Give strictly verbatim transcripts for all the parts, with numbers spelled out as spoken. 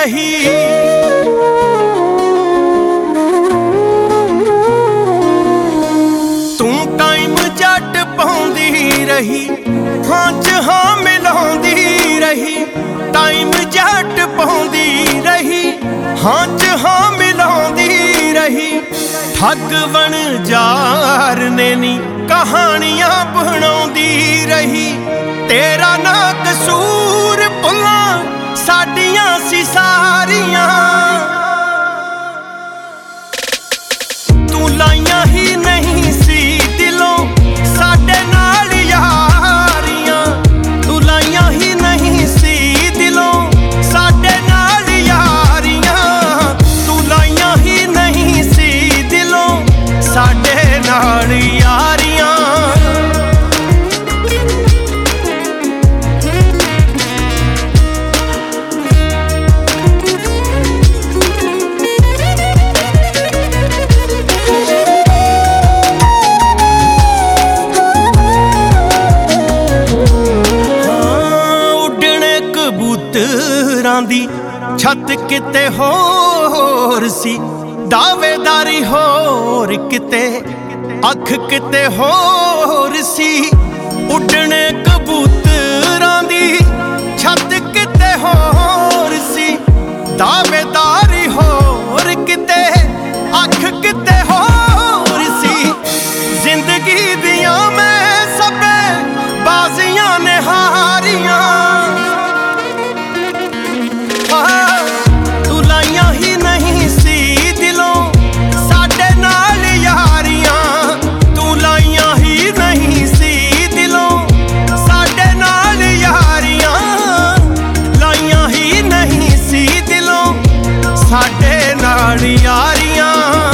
रही। तू टाइम जट पाउंदी रही, हां च हां मिलाउंदी रही। टाइम जट पाउंदी रही, हां च हां मिलाउंदी रही। ठग बन जार ने नी कहानियां बनाउंदी रही। तेरा ना कसूर भुल्लां साडियां सी सारियां। तू लाइयां ही नहीं सी दिलों साडे नाल यारियां। तू लाइयां ही नहीं सी दिलों साडे नाल यारियां। तू लाइयां ही नहीं सी दिलों साडे नाल यारियां। कबूतरां दी छत किते होर सी, दावेदारी होर किते अख किते होर सी। उड्डने कबूतरां दी छत किते होर सी, दावेदारी होर किते अख किते होर सी। जिंदगी दियां मैं सबे बाजियां ने हारियां। तू लाइयां ही नहीं सी दिलों साडे नाल यारियां। तू लाइयां ही नहीं सी दिलों साडे नाल यारियां। लाइयां ही नहीं सी दिलों साडे नाल यारियां।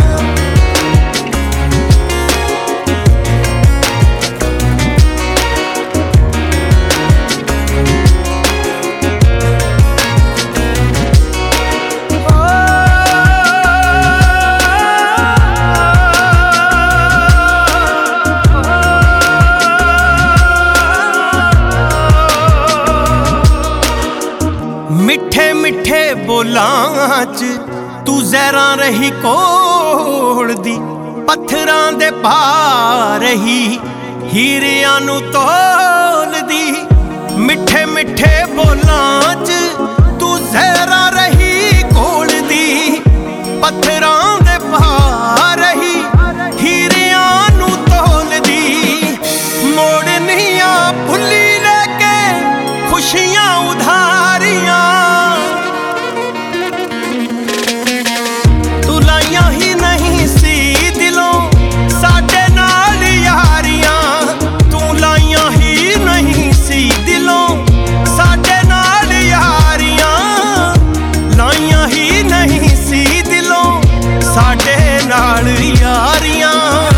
मिठे मिठे बोलां च तू जहरां रही कोल दी। पत्थरां दे पा रही हीरियां नू तोल दी। मिठे मिठे बोलां च तू जहरां रही कोल दी। पत्थरां दे पा रही हीरियां नू तोल दी। मोड़नियां भुल्ली लेके खुशियां उधारियां। तू लाइयां ही नहीं सी दिलों साडे नाल यारियां। तू लाइयां ही नहीं सी दिलों साडे नाल यारियां। लाइयां ही नहीं सी दिलों साडे नाल यारियां।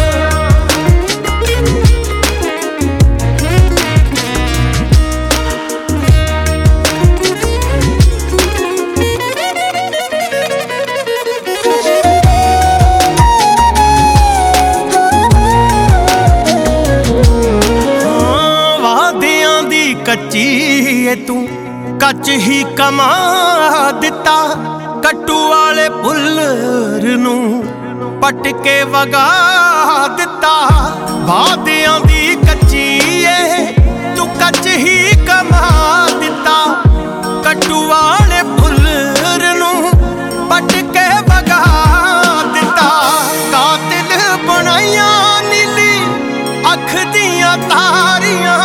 कच्ची ए तू कच ही कमा दिता। कट्टू वाले पुल्लर नू पट के वगा दिता। वादियां दी कच्ची ए तू कच ही कमा दिता। कट्टू वाले पुल्लर नू पट के वगा दिता। कातिल बनाइयां नीली अख दियां तारियां।